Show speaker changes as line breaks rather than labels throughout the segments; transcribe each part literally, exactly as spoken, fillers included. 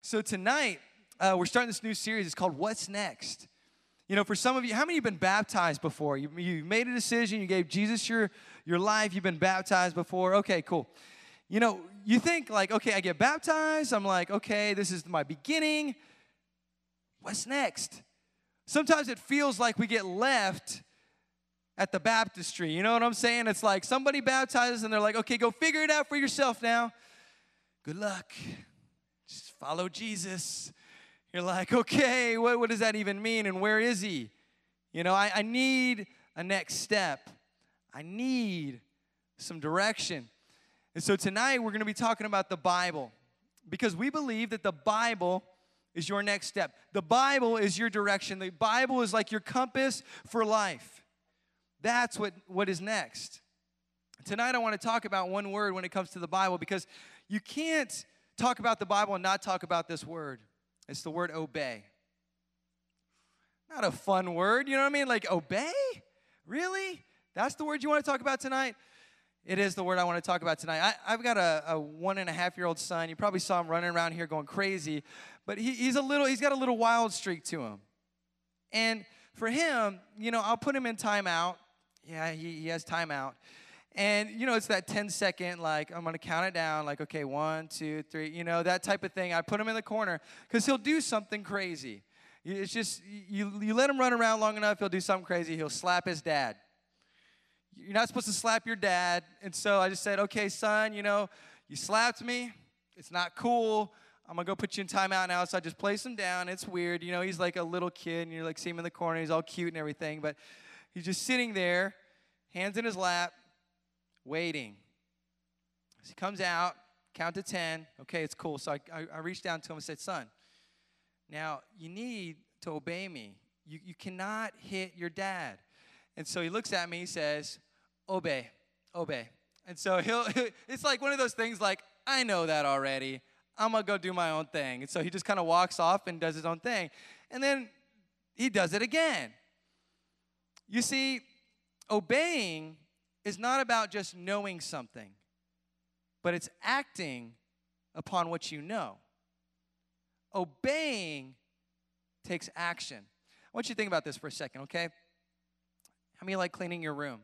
So tonight, uh, we're starting this new series. It's called What's Next? You know, for some of you, how many of you have been baptized before? You, you made a decision. You gave Jesus your, your life. You've been baptized before. Okay, cool. You know, you think like, okay, I get baptized. I'm like, okay, this is my beginning. What's next? Sometimes it feels like we get left at the baptistry. You know what I'm saying? It's like somebody baptizes and they're like, okay, go figure it out for yourself now. Good luck. Just follow Jesus. You're like, okay, what, what does that even mean, and where is he? You know, I, I need a next step. I need some direction. And so tonight we're going to be talking about the Bible, because we believe that the Bible is your next step. The Bible is your direction. The Bible is like your compass for life. That's what, what is next. Tonight I want to talk about one word when it comes to the Bible, because you can't talk about the Bible and not talk about this word. It's the word obey. Not a fun word, you know what I mean? Like obey? Really? That's the word you want to talk about tonight? It is the word I want to talk about tonight. I, I've got a, a one and a half year old son. You probably saw him running around here going crazy, but he, he's a little, he's got a little wild streak to him. And for him, you know, I'll put him in timeout. Yeah, he, he has timeout. And, you know, it's that ten second, like, I'm going to count it down, like, okay, one, two, three, you know, that type of thing. I put him in the corner because he'll do something crazy. It's just, you, you let him run around long enough, he'll do something crazy. He'll slap his dad. You're not supposed to slap your dad. And so I just said, okay, son, you know, you slapped me. It's not cool. I'm going to go put you in timeout now. So I just place him down. It's weird. You know, he's like a little kid, and you like see him in the corner. He's all cute and everything. But he's just sitting there, hands in his lap, waiting. As he comes out, count to ten. Okay, it's cool. So I, I, I reached down to him and said, son, now you need to obey me. You, you cannot hit your dad. And so he looks at me, he says, obey, obey. And so he'll, it's like one of those things like, I know that already. I'm going to go do my own thing. And so he just kind of walks off and does his own thing. And then he does it again. You see, obeying is not about just knowing something, but it's acting upon what you know. Obeying takes action. I want you to think about this for a second, okay? How many like cleaning your room?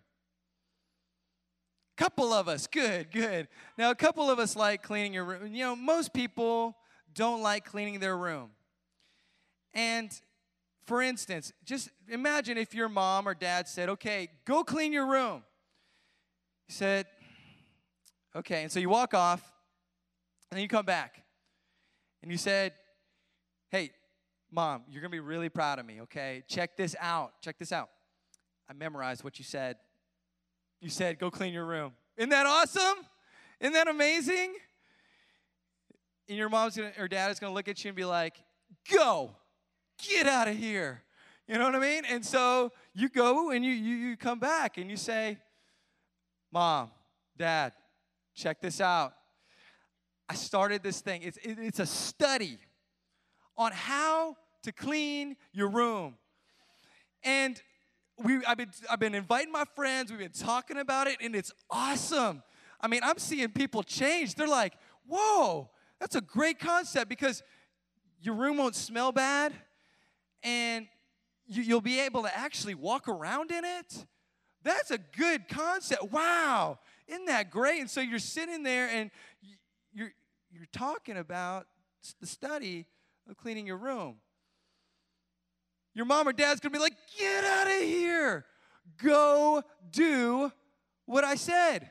A couple of us, good, good. Now, a couple of us like cleaning your room. You know, most people don't like cleaning their room. And for instance, just imagine if your mom or dad said, okay, go clean your room. You said, okay, and so you walk off, and then you come back, and you said, hey, Mom, you're going to be really proud of me, okay? Check this out. Check this out. I memorized what you said. You said, go clean your room. Isn't that awesome? Isn't that amazing? And your mom's gonna, or dad is going to look at you and be like, go, get out of here. You know what I mean? And so you go, and you, you, you come back, and you say, Mom, Dad, check this out. I started this thing. It's, it, it's a study on how to clean your room. And we, I've been, I've been inviting my friends. We've been talking about it, and it's awesome. I mean, I'm seeing people change. They're like, whoa, that's a great concept, because your room won't smell bad, and you, you'll be able to actually walk around in it. That's a good concept. Wow, isn't that great? And so you're sitting there, and you're, you're talking about the study of cleaning your room. Your mom or dad's going to be like, get out of here. Go do what I said.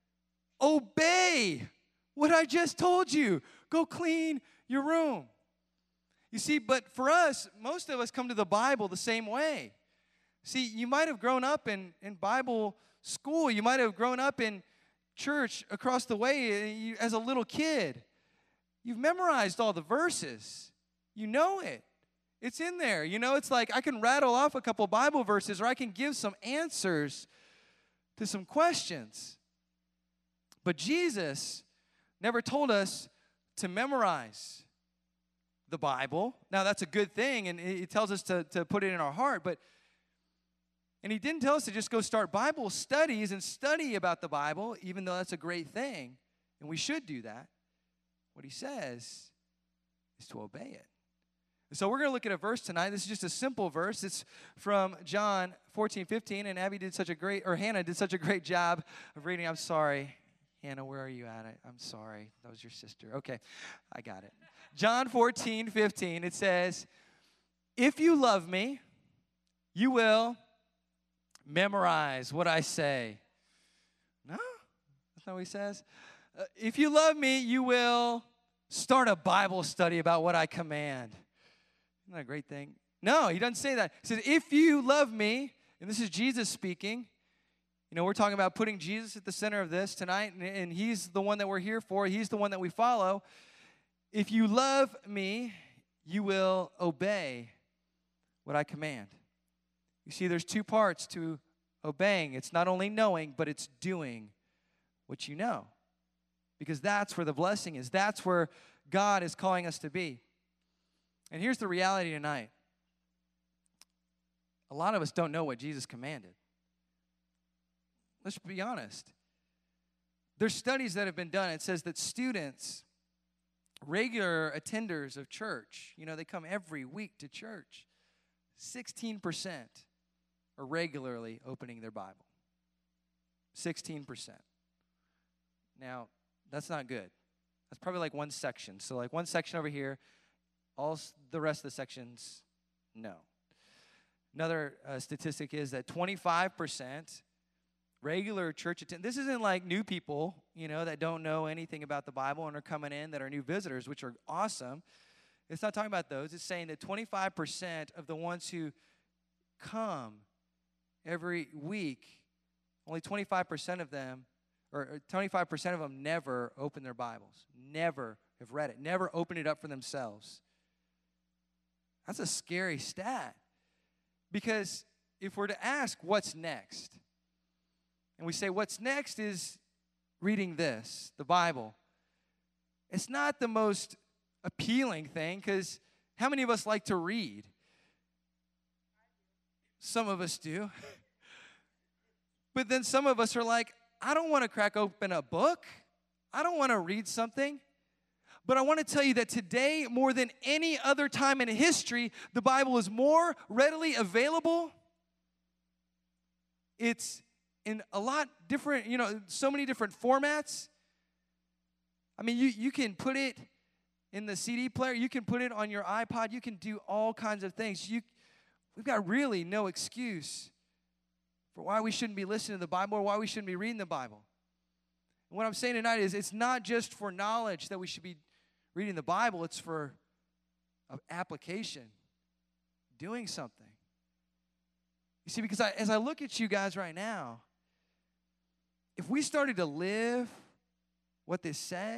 Obey what I just told you. Go clean your room. You see, but for us, most of us come to the Bible the same way. See, you might have grown up in, in Bible school. You might have grown up in church across the way as a little kid. You've memorized all the verses. You know it. It's in there. You know, it's like I can rattle off a couple Bible verses, or I can give some answers to some questions. But Jesus never told us to memorize the Bible. Now, that's a good thing, and he tells us to, to put it in our heart, but and he didn't tell us to just go start Bible studies and study about the Bible, even though that's a great thing, and we should do that. What he says is to obey it. So we're going to look at a verse tonight. This is just a simple verse. It's from John fourteen fifteen, and Abby did such a great, or Hannah did such a great job of reading. I'm sorry. Hannah, where are you at? I, I'm sorry. That was your sister. Okay, I got it. John fourteen fifteen, it says, if you love me, you will memorize what I say. No, that's not what he says. Uh, if you love me, you will start a Bible study about what I command. Isn't that a great thing? No, he doesn't say that. He says, if you love me, and this is Jesus speaking. You know, we're talking about putting Jesus at the center of this tonight, and, and he's the one that we're here for. He's the one that we follow. If you love me, you will obey what I command. You see, there's two parts to obeying. It's not only knowing, but it's doing what you know. Because that's where the blessing is. That's where God is calling us to be. And here's the reality tonight. A lot of us don't know what Jesus commanded. Let's be honest. There's studies that have been done. It says that students, regular attenders of church, you know, they come every week to church, sixteen percent are regularly opening their Bible. sixteen percent. Now, that's not good. That's probably like one section. So like one section over here, all the rest of the sections, no. Another uh, statistic is that twenty-five percent regular church attend. This isn't like new people, you know, that don't know anything about the Bible and are coming in that are new visitors, which are awesome. It's not talking about those. It's saying that twenty-five percent of the ones who come every week, only twenty-five percent of them, or twenty-five percent of them never open their Bibles, never have read it, never open it up for themselves. That's a scary stat. Because if we're to ask what's next, and we say what's next is reading this, the Bible, it's not the most appealing thing, because how many of us like to read? Some of us do. But then some of us are like, I don't want to crack open a book. I don't want to read something. But I want to tell you that today, more than any other time in history, the Bible is more readily available. It's in a lot different, you know, so many different formats. I mean, you, you can put it in the C D player. You can put it on your iPod. You can do all kinds of things. You, we've got really no excuse for why we shouldn't be listening to the Bible or why we shouldn't be reading the Bible. And what I'm saying tonight is it's not just for knowledge that we should be reading the Bible. It's for application, doing something. You see, because I, as I look at you guys right now, if we started to live what this said,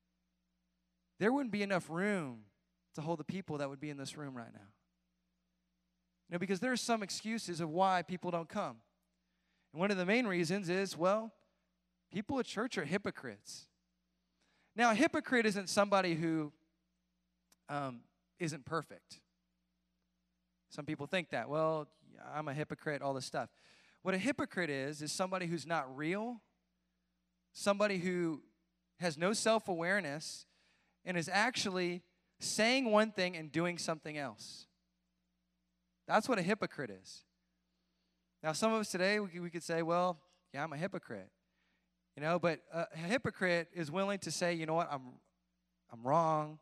there wouldn't be enough room to hold the people that would be in this room right now. You know, because there are some excuses of why people don't come. And one of the main reasons is, well, people at church are hypocrites. Now, a hypocrite isn't somebody who um, isn't perfect. Some people think that, well, I'm a hypocrite, all this stuff. What a hypocrite is, is somebody who's not real, somebody who has no self-awareness and is actually saying one thing and doing something else. That's what a hypocrite is. Now, some of us today, we, we could say, well, yeah, I'm a hypocrite. You know, but a hypocrite is willing to say, you know what, I'm I'm wrong.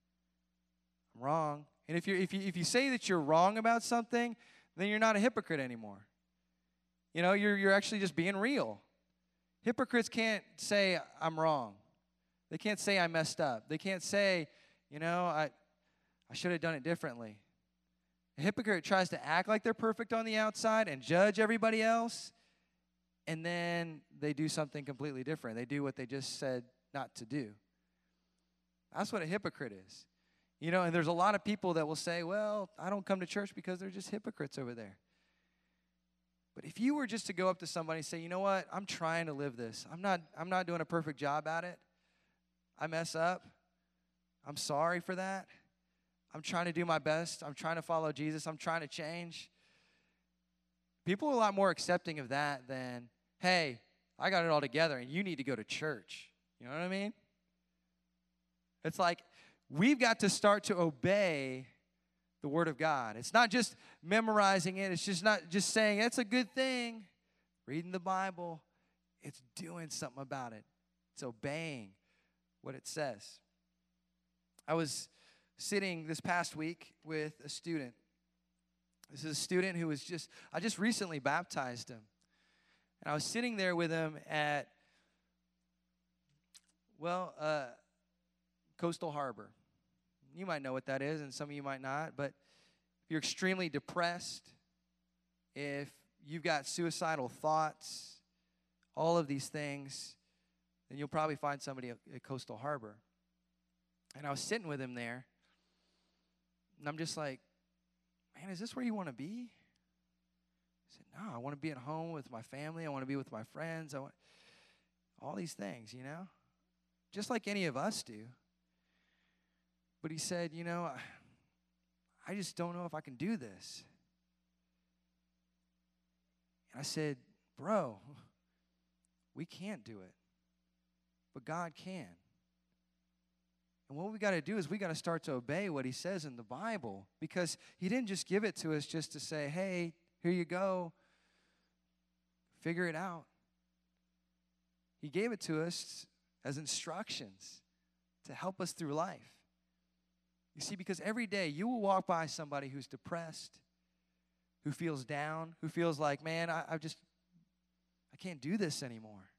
I'm wrong. And if you if you if you say that you're wrong about something, then you're not a hypocrite anymore. You know, you're you're actually just being real. Hypocrites can't say I'm wrong. They can't say I messed up. They can't say, you know, I I should have done it differently. A hypocrite tries to act like they're perfect on the outside and judge everybody else. And then they do something completely different. They do what they just said not to do. That's what a hypocrite is. You know, and there's a lot of people that will say, well, I don't come to church because they're just hypocrites over there. But if you were just to go up to somebody and say, you know what, I'm trying to live this. I'm not, I'm not doing a perfect job at it. I mess up. I'm sorry for that. I'm trying to do my best. I'm trying to follow Jesus. I'm trying to change. People are a lot more accepting of that than, hey, I got it all together and you need to go to church. You know what I mean? It's like we've got to start to obey the Word of God. It's not just memorizing it. It's just not just saying, that's a good thing. Reading the Bible, it's doing something about it. It's obeying what it says. I was sitting this past week with a student. This is a student who was just, I just recently baptized him. And I was sitting there with him at, well, uh, Coastal Harbor. You might know what that is, and some of you might not. But if you're extremely depressed, if you've got suicidal thoughts, all of these things, then you'll probably find somebody at, at Coastal Harbor. And I was sitting with him there, and I'm just like, man, is this where you want to be? I said, no, I want to be at home with my family. I want to be with my friends. I want all these things, you know, just like any of us do. But he said, you know, I, I just don't know if I can do this. And I said, bro, we can't do it, but God can. And what we got to do is we got to start to obey what he says in the Bible, because he didn't just give it to us just to say, hey, here you go, figure it out. He gave it to us as instructions to help us through life. You see, because every day you will walk by somebody who's depressed, who feels down, who feels like, man, I, I just, I can't do this anymore.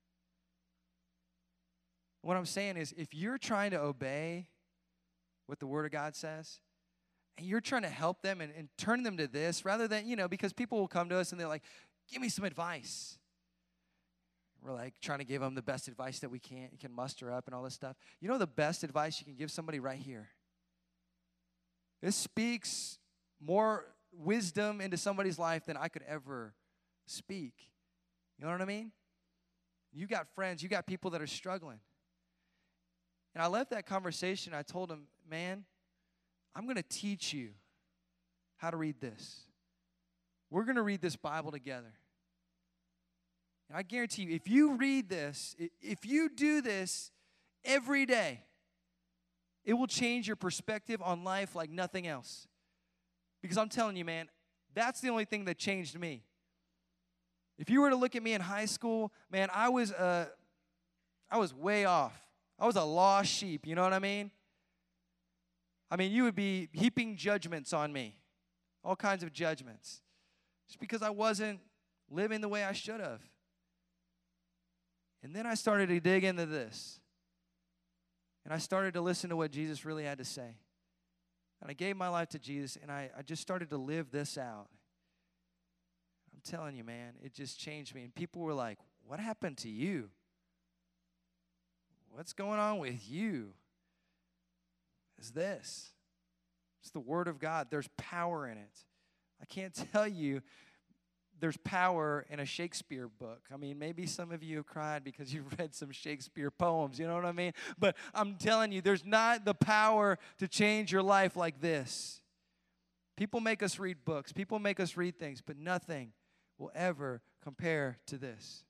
What I'm saying is, if you're trying to obey what the Word of God says, and you're trying to help them and, and turn them to this, rather than, you know, because people will come to us and they're like, give me some advice. We're like trying to give them the best advice that we can, can muster up and all this stuff. You know the best advice you can give somebody right here? This speaks more wisdom into somebody's life than I could ever speak. You know what I mean? You got friends, you got people that are struggling. And I left that conversation, I told him, man, I'm going to teach you how to read this. We're going to read this Bible together. And I guarantee you, if you read this, if you do this every day, it will change your perspective on life like nothing else. Because I'm telling you, man, that's the only thing that changed me. If you were to look at me in high school, man, I was uh, I was way off. I was a lost sheep, you know what I mean? I mean, you would be heaping judgments on me, all kinds of judgments, just because I wasn't living the way I should have. And then I started to dig into this, and I started to listen to what Jesus really had to say. And I gave my life to Jesus, and I, I just started to live this out. I'm telling you, man, it just changed me. And people were like, what happened to you? What's going on with you? Is this. It's the Word of God. There's power in it. I can't tell you there's power in a Shakespeare book. I mean, maybe some of you have cried because you've read some Shakespeare poems, you know what I mean? But I'm telling you, there's not the power to change your life like this. People make us read books. People make us read things, but nothing will ever compare to this.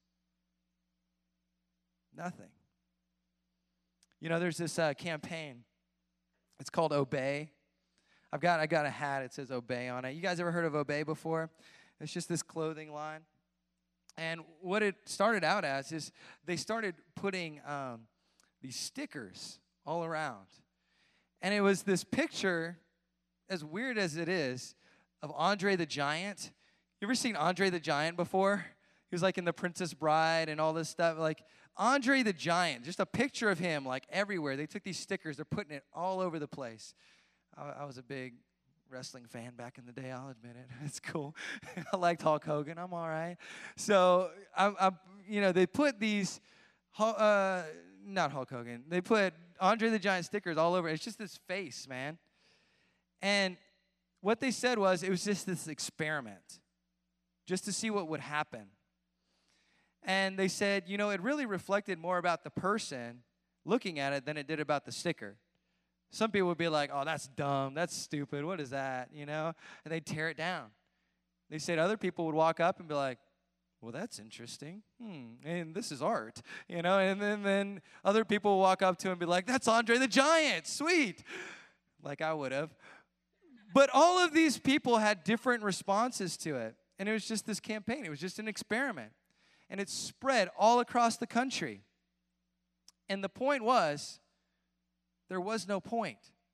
Nothing. You know, there's this uh, campaign. It's called Obey. I've got I got a hat. It says Obey on it. You guys ever heard of Obey before? It's just this clothing line. And what it started out as is they started putting um, these stickers all around. And it was this picture, as weird as it is, of Andre the Giant. You ever seen Andre the Giant before? He was like in The Princess Bride and all this stuff. Like Andre the Giant, just a picture of him like everywhere. They took these stickers. They're putting it all over the place. I, I was a big wrestling fan back in the day, I'll admit it. It's cool. I liked Hulk Hogan. I'm all right. So, I, I, you know, they put these, uh, not Hulk Hogan. They put Andre the Giant stickers all over. It's just this face, man. And what they said was it was just this experiment, just to see what would happen. And they said, you know, it really reflected more about the person looking at it than it did about the sticker. Some people would be like, oh, that's dumb, that's stupid, what is that, you know? And they'd tear it down. They said other people would walk up and be like, well, that's interesting. Hmm. And this is art, you know. And then, then other people walk up to him and be like, that's Andre the Giant. Sweet. Like I would have. But all of these people had different responses to it. And it was just this campaign. It was just an experiment. And it spread all across the country. And the point was, there was no point.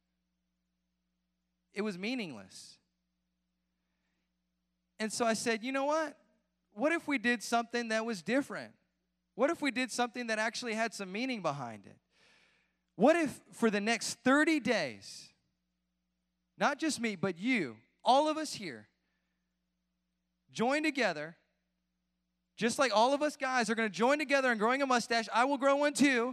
It was meaningless. And so I said, you know what? What if we did something that was different? What if we did something that actually had some meaning behind it? What if for the next thirty days, not just me, but you, all of us here, join together, just like all of us guys are going to join together and growing a mustache. I will grow one too.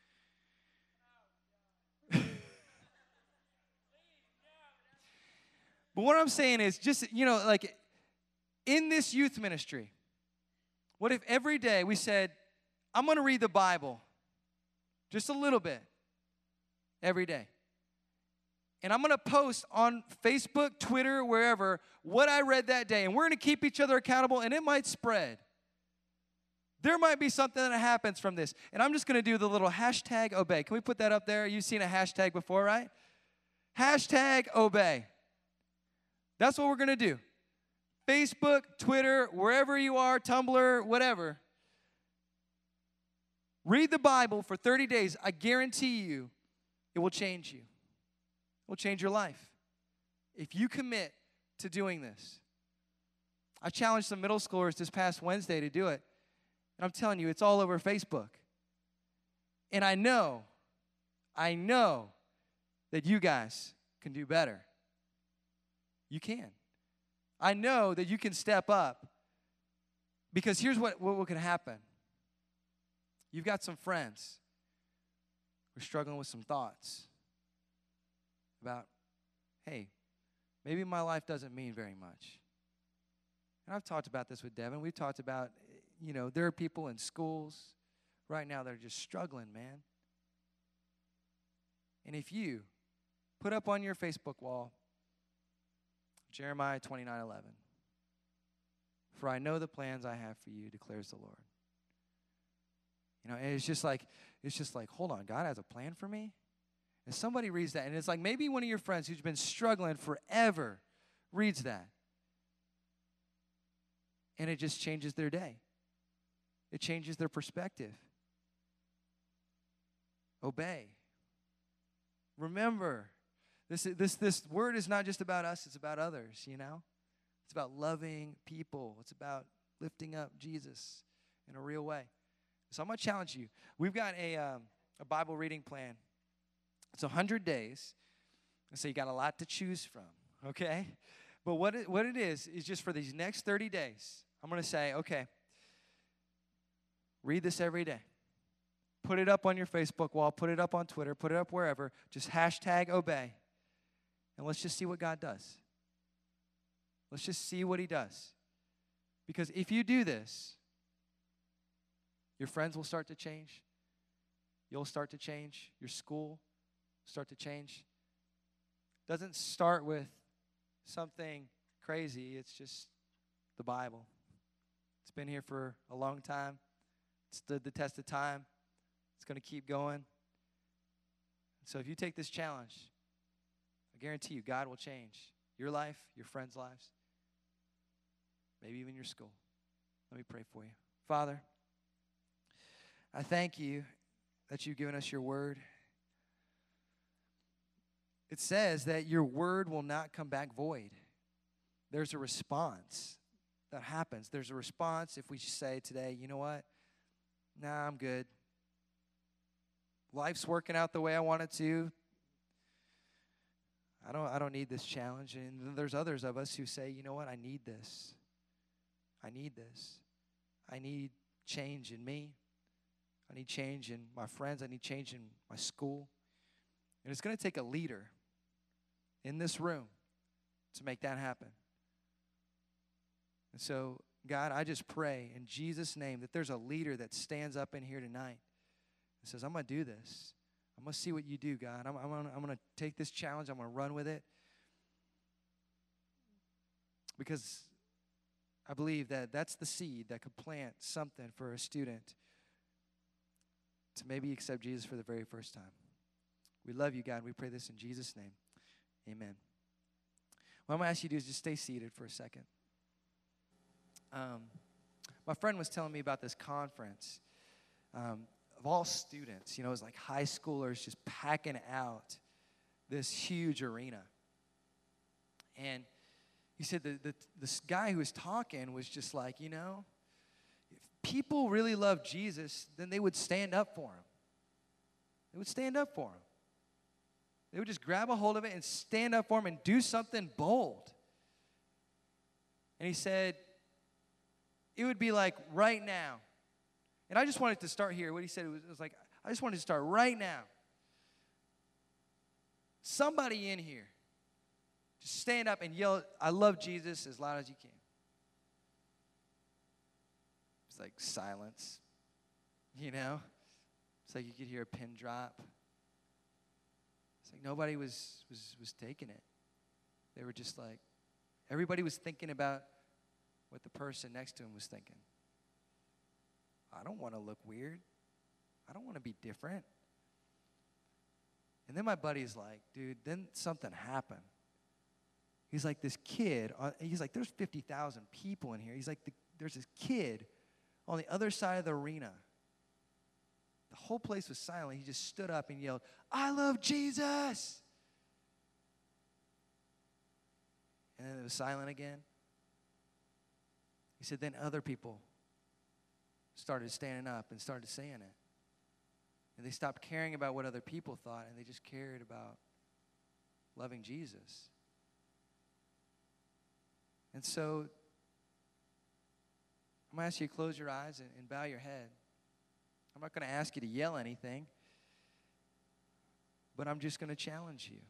But what I'm saying is just, you know, like in this youth ministry, what if every day we said, I'm going to read the Bible just a little bit every day. And I'm going to post on Facebook, Twitter, wherever, what I read that day. And we're going to keep each other accountable, and it might spread. There might be something that happens from this. And I'm just going to do the little hashtag obey. Can we put that up there? You've seen a hashtag before, right? Hashtag obey. That's what we're going to do. Facebook, Twitter, wherever you are, Tumblr, whatever. Read the Bible for thirty days. I guarantee you it will change you. It will change your life. If you commit to doing this. I challenged some middle schoolers this past Wednesday to do it. And I'm telling you, it's all over Facebook. And I know, I know that you guys can do better. You can. I know that you can step up because here's what, what can happen. You've got some friends who are struggling with some thoughts about, hey, maybe my life doesn't mean very much. And I've talked about this with Devin. We've talked about, you know, there are people in schools right now that are just struggling, man. And if you put up on your Facebook wall, Jeremiah twenty-nine eleven. For I know the plans I have for you, declares the Lord. You know, and it's just like, it's just like, hold on, God has a plan for me? And somebody reads that, and it's like maybe one of your friends who's been struggling forever reads that. And it just changes their day. It changes their perspective. Obey. Remember. This, this, this word is not just about us, it's about others, you know? It's about loving people. It's about lifting up Jesus in a real way. So I'm going to challenge you. We've got a, um, a Bible reading plan. It's one hundred days. So you got a lot to choose from, okay? But what it, what it is, is just for these next thirty days, I'm going to say, okay, read this every day. Put it up on your Facebook wall. Put it up on Twitter. Put it up wherever. Just hashtag obey. And let's just see what God does. Let's just see what he does. Because if you do this, your friends will start to change. You'll start to change. Your school will start to change. It doesn't start with something crazy. It's just the Bible. It's been here for a long time. It stood the test of time. It's going to keep going. So if you take this challenge, I guarantee you, God will change your life, your friends' lives, maybe even your school. Let me pray for you. Father, I thank you that you've given us your word. It says that your word will not come back void. There's a response that happens. There's a response if we say today, you know what? Nah, I'm good. Life's working out the way I want it to. I don't, I don't need this challenge. And then there's others of us who say, you know what, I need this. I need this. I need change in me. I need change in my friends. I need change in my school. And it's going to take a leader in this room to make that happen. And so, God, I just pray in Jesus' name that there's a leader that stands up in here tonight and says, I'm going to do this. I'm going to see what you do, God. I'm, I'm, gonna, I'm going to take this challenge. I'm going to run with it. Because I believe that that's the seed that could plant something for a student to maybe accept Jesus for the very first time. We love you, God. We pray this in Jesus' name. Amen. What I'm going to ask you to do is just stay seated for a second. Um, my friend was telling me about this conference um, of all students. You know, it was like high schoolers just packing out this huge arena. And he said that the, this guy who was talking was just like, you know, if people really love Jesus, then they would stand up for him. They would stand up for him. They would just grab a hold of it and stand up for him and do something bold. And he said, it would be like right now. And I just wanted to start here. What he said, it was, it was like, I just wanted to start right now. Somebody in here, just stand up and yell, I love Jesus, as loud as you can. It's like silence, you know? It's like you could hear a pin drop. It's like nobody was, was, was taking it. They were just like, everybody was thinking about what the person next to him was thinking. I don't want to look weird. I don't want to be different. And then my buddy's like, dude, then something happened. He's like, this kid, uh, he's like, there's fifty thousand people in here. He's like, the, there's this kid on the other side of the arena. The whole place was silent. He just stood up and yelled, I love Jesus. And then it was silent again. He said, then other people started standing up and started saying it. And they stopped caring about what other people thought, and they just cared about loving Jesus. And so, I'm going to ask you to close your eyes and, and bow your head. I'm not going to ask you to yell anything, but I'm just going to challenge you.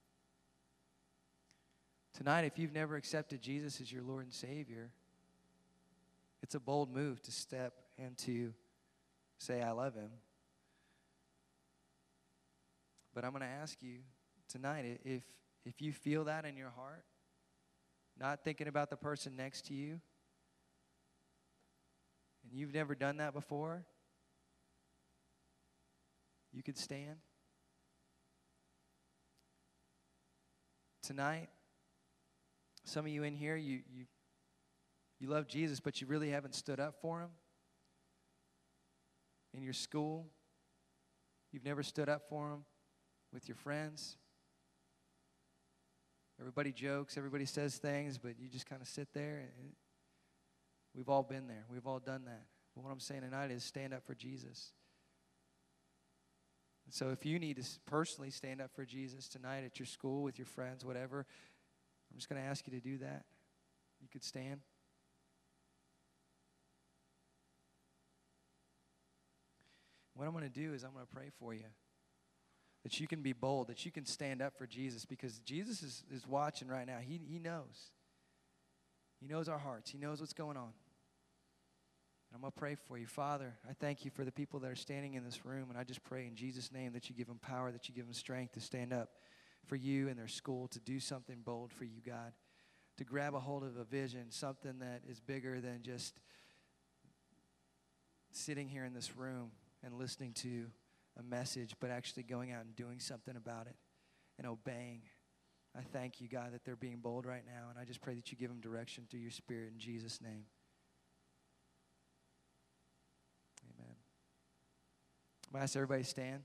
Tonight, if you've never accepted Jesus as your Lord and Savior, it's a bold move to step and to say, I love him. But I'm going to ask you tonight, if, if you feel that in your heart, not thinking about the person next to you, and you've never done that before, you could stand. Tonight, some of you in here, you, you, you love Jesus, but you really haven't stood up for him. In your school, you've never stood up for him with your friends. Everybody jokes, everybody says things, but you just kind of sit there. And we've all been there. We've all done that. But what I'm saying tonight is stand up for Jesus. And so if you need to personally stand up for Jesus tonight at your school, with your friends, whatever, I'm just going to ask you to do that. You could stand. What I'm going to do is I'm going to pray for you, that you can be bold, that you can stand up for Jesus, because Jesus is, is watching right now. He, he knows. He knows our hearts. He knows what's going on. And I'm going to pray for you. Father, I thank you for the people that are standing in this room, and I just pray in Jesus' name that you give them power, that you give them strength to stand up for you and their school, to do something bold for you, God, to grab a hold of a vision, something that is bigger than just sitting here in this room and listening to a message, but actually going out and doing something about it and obeying. I thank you, God, that they're being bold right now, and I just pray that you give them direction through your Spirit in Jesus' name. Amen. I'm going to ask everybody to stand.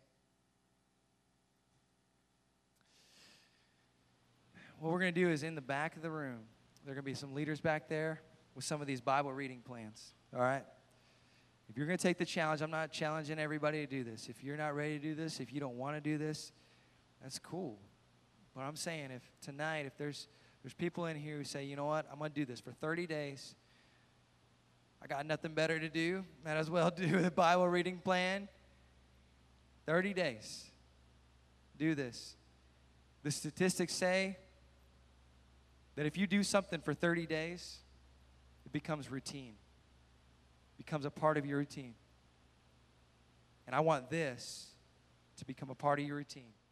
What we're going to do is in the back of the room, there are going to be some leaders back there with some of these Bible reading plans, all right? If you're going to take the challenge, I'm not challenging everybody to do this. If you're not ready to do this, if you don't want to do this, that's cool. But I'm saying if tonight, if there's there's people in here who say, you know what, I'm going to do this for thirty days. I got nothing better to do. Might as well do a Bible reading plan. thirty days. Do this. The statistics say that if you do something for thirty days, it becomes routine. Becomes a part of your routine. And I want this to become a part of your routine.